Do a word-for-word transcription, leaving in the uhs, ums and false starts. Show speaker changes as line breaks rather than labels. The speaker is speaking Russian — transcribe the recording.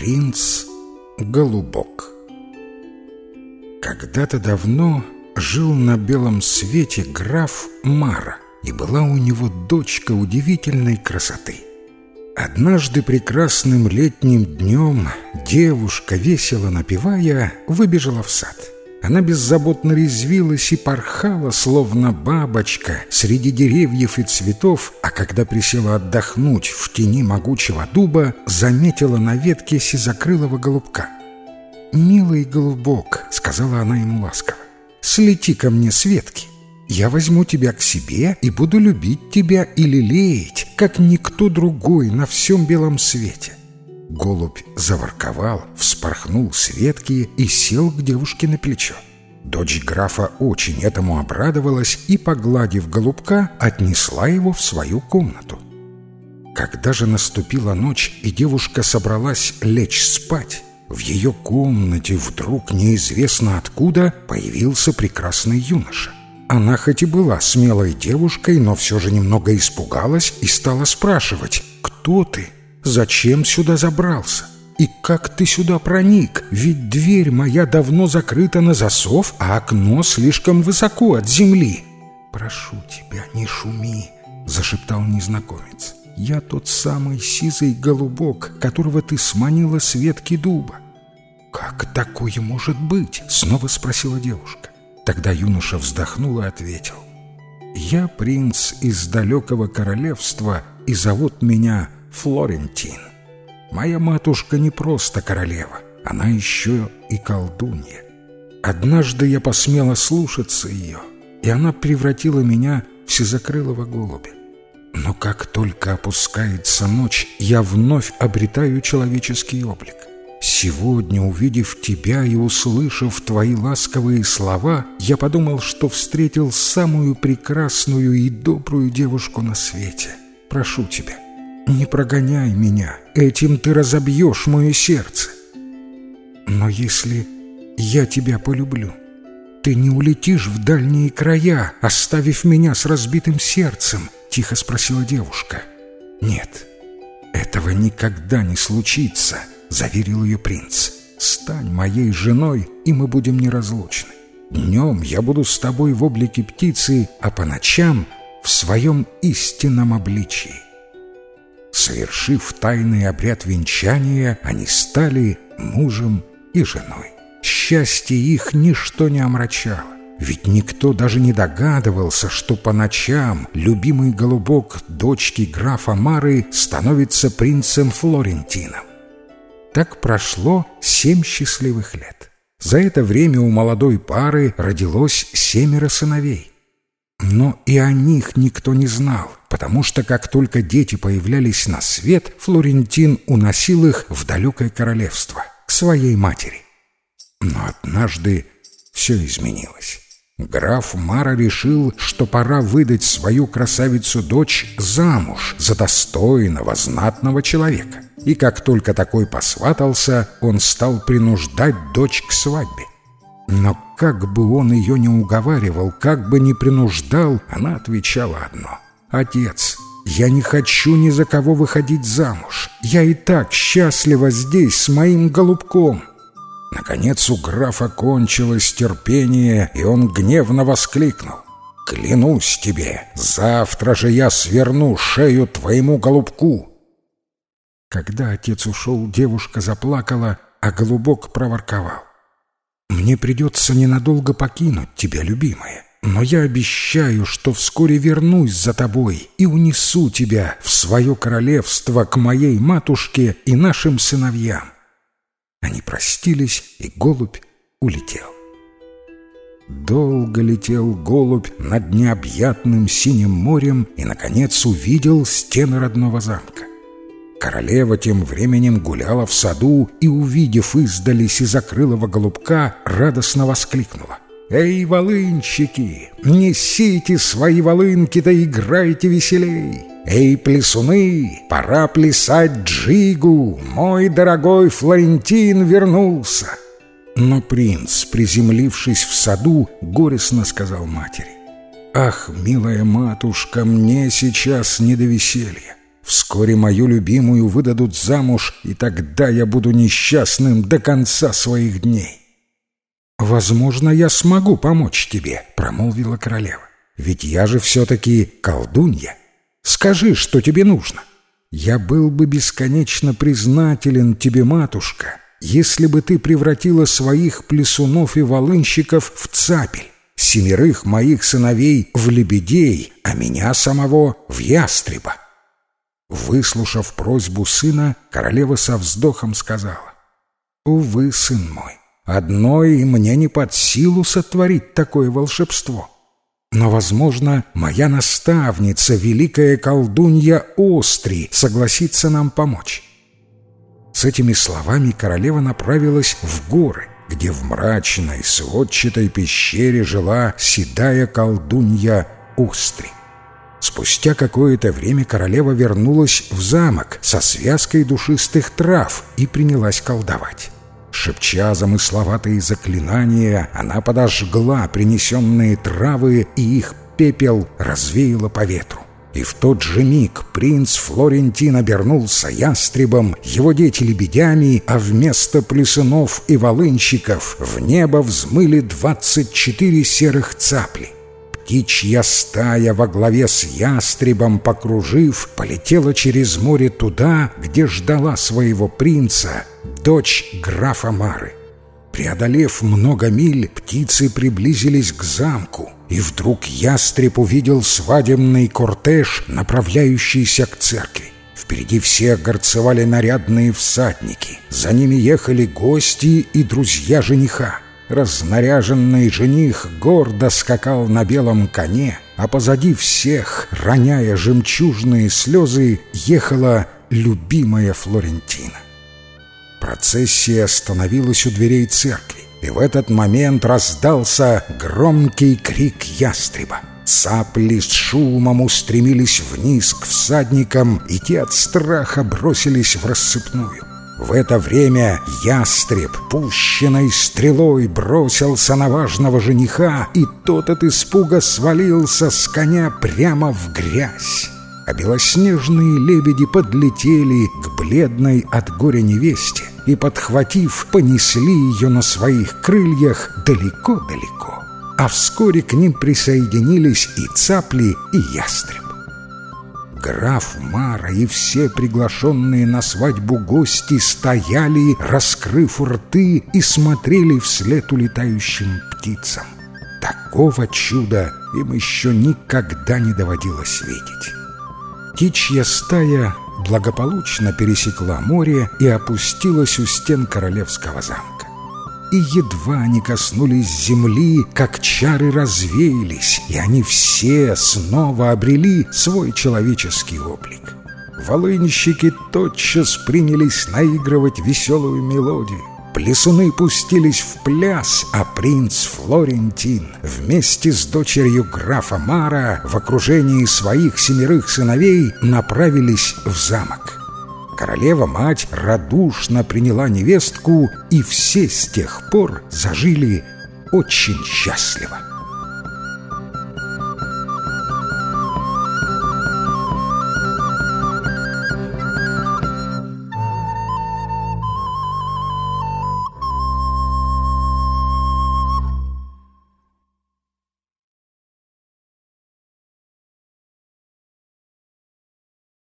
Принц Голубок. Когда-то давно жил на белом свете граф Мара, и была у него дочка удивительной красоты. Однажды прекрасным летним днем девушка, весело напевая, выбежала в сад. Она беззаботно резвилась и порхала, словно бабочка, среди деревьев и цветов, а когда присела отдохнуть в тени могучего дуба, заметила на ветке сизокрылого голубка. «Милый голубок», — сказала она ему ласково, — «слети ко мне с ветки. Я возьму тебя к себе и буду любить тебя и лелеять, как никто другой на всем белом свете». Голубь заворковал, вспорхнул с ветки и сел к девушке на плечо. Дочь графа очень этому обрадовалась и, погладив голубка, отнесла его в свою комнату. Когда же наступила ночь, и девушка собралась лечь спать, в ее комнате вдруг неизвестно откуда появился прекрасный юноша. Она хоть и была смелой девушкой, но все же немного испугалась и стала спрашивать: «Кто ты? Зачем сюда забрался? И как ты сюда проник? Ведь дверь моя давно закрыта на засов, а окно слишком высоко от земли». «Прошу тебя, не шуми», — зашептал незнакомец. «Я тот самый сизый голубок, которого ты сманила с ветки дуба». «Как такое может быть?» — снова спросила девушка. Тогда юноша вздохнул и ответил: «Я принц из далекого королевства, и зовут меня Флорентин. Моя матушка не просто королева, она еще и колдунья. Однажды я посмела слушаться ее, и она превратила меня в сизокрылого голубя. Но как только опускается ночь, я вновь обретаю человеческий облик. Сегодня, увидев тебя и услышав твои ласковые слова, я подумал, что встретил самую прекрасную и добрую девушку на свете. Прошу тебя, не прогоняй меня, этим ты разобьешь мое сердце». «Но если я тебя полюблю, ты не улетишь в дальние края, оставив меня с разбитым сердцем?» — тихо спросила девушка. «Нет, этого никогда не случится», — заверил ее принц. «Стань моей женой, и мы будем неразлучны. Днем я буду с тобой в облике птицы, а по ночам в своем истинном обличии». Совершив тайный обряд венчания, они стали мужем и женой. Счастье их ничто не омрачало, ведь никто даже не догадывался, что по ночам любимый голубок дочки графа Мары становится принцем Флорентином. Так прошло семь счастливых лет. За это время у молодой пары родилось семеро сыновей. Но и о них никто не знал, потому что как только дети появлялись на свет, Флорентин уносил их в далекое королевство, к своей матери. Но однажды все изменилось. Граф Мара решил, что пора выдать свою красавицу-дочь замуж за достойного, знатного человека. И как только такой посватался, он стал принуждать дочь к свадьбе. Но как бы он ее ни уговаривал, как бы ни принуждал, она отвечала одно: «Отец, я не хочу ни за кого выходить замуж. Я и так счастлива здесь с моим голубком». Наконец у графа кончилось терпение, и он гневно воскликнул: «Клянусь тебе, завтра же я сверну шею твоему голубку». Когда отец ушел, девушка заплакала, а голубок проворковал: «Мне придется ненадолго покинуть тебя, любимая, но я обещаю, что вскоре вернусь за тобой и унесу тебя в свое королевство к моей матушке и нашим сыновьям». Они простились, и голубь улетел. Долго летел голубь над необъятным синим морем и, наконец, увидел стены родного замка. Королева тем временем гуляла в саду и, увидев издали сизокрылого голубка, радостно воскликнула: «Эй, волынщики, несите свои волынки, да играйте веселей! Эй, плясуны, пора плясать джигу, мой дорогой Флорентин вернулся!» Но принц, приземлившись в саду, горестно сказал матери: «Ах, милая матушка, мне сейчас не до веселья. Вскоре мою любимую выдадут замуж, и тогда я буду несчастным до конца своих дней». «Возможно, я смогу помочь тебе», — промолвила королева. «Ведь я же все-таки колдунья. Скажи, что тебе нужно. Я был бы бесконечно признателен тебе, матушка, если бы ты превратила своих плясунов и волынщиков в цапель, семерых моих сыновей в лебедей, а меня самого в ястреба». Выслушав просьбу сына, королева со вздохом сказала: «Увы, сын мой, одной мне не под силу сотворить такое волшебство. Но, возможно, моя наставница, великая колдунья Остри, согласится нам помочь». С этими словами королева направилась в горы, где в мрачной сводчатой пещере жила седая колдунья Остри. Спустя какое-то время королева вернулась в замок со связкой душистых трав и принялась колдовать. Шепча замысловатые заклинания, она подожгла принесенные травы, и их пепел развеяла по ветру. И в тот же миг принц Флорентин обернулся ястребом, его дети лебедями, а вместо плясунов и волынщиков в небо взмыли двадцать четыре серых цапли. Птичья стая во главе с ястребом, покружив, полетела через море туда, где ждала своего принца дочь графа Мары. Преодолев много миль, птицы приблизились к замку, и вдруг ястреб увидел свадебный кортеж, направляющийся к церкви. Впереди всех горцевали нарядные всадники, за ними ехали гости и друзья жениха. Разнаряженный жених гордо скакал на белом коне, а позади всех, роняя жемчужные слезы, ехала любимая Флорентина. Процессия остановилась у дверей церкви, и в этот момент раздался громкий крик ястреба. Цапли с шумом устремились вниз к всадникам, и те от страха бросились в рассыпную. В это время ястреб, пущенной стрелой, бросился на важного жениха, и тот от испуга свалился с коня прямо в грязь. А белоснежные лебеди подлетели к бледной от горя невесте и, подхватив, понесли ее на своих крыльях далеко-далеко. А вскоре к ним присоединились и цапли, и ястреб. Граф Мара и все приглашенные на свадьбу гости стояли, раскрыв рты, и смотрели вслед улетающим птицам. Такого чуда им еще никогда не доводилось видеть. Птичья стая благополучно пересекла море и опустилась у стен королевского замка. И едва они коснулись земли, как чары развеялись, и они все снова обрели свой человеческий облик. Волынщики тотчас принялись наигрывать веселую мелодию. Плясуны пустились в пляс, а принц Флорентин вместе с дочерью графа Мара в окружении своих семерых сыновей направились в замок. Королева-мать радушно приняла невестку, и все с тех пор зажили очень счастливо.